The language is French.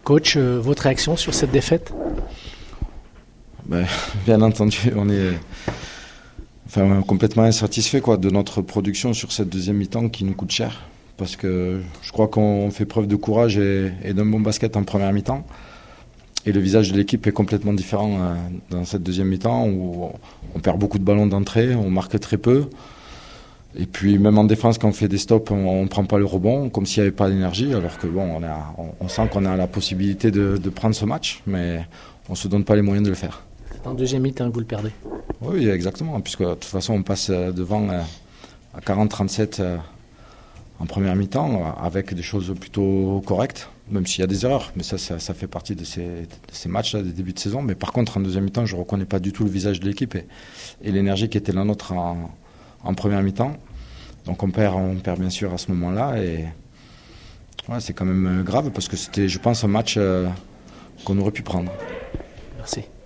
Coach, votre réaction sur cette défaite? Bien entendu, on est complètement insatisfait de notre production sur cette deuxième mi-temps qui nous coûte cher. Parce que je crois qu'on fait preuve de courage et d'un bon basket en première mi-temps. Et le visage de l'équipe est complètement différent dans cette deuxième mi-temps où on perd beaucoup de ballons d'entrée, on marque très peu. Et puis même en défense, quand on fait des stops, on ne prend pas le rebond, comme s'il n'y avait pas d'énergie. Alors que on sent qu'on a la possibilité de prendre ce match, mais on ne se donne pas les moyens de le faire. C'est en deuxième mi-temps que vous le perdez. Oui, exactement, puisque de toute façon on passe devant à 40-37 en première mi-temps avec des choses plutôt correctes, même s'il y a des erreurs, mais ça fait partie de ces matchs-là, des débuts de saison. Mais par contre, en deuxième mi-temps, je ne reconnais pas du tout le visage de l'équipe et l'énergie qui était la nôtre en première mi-temps. Donc on perd bien sûr à ce moment-là et c'est quand même grave parce que c'était, je pense, un match qu'on aurait pu prendre. Merci.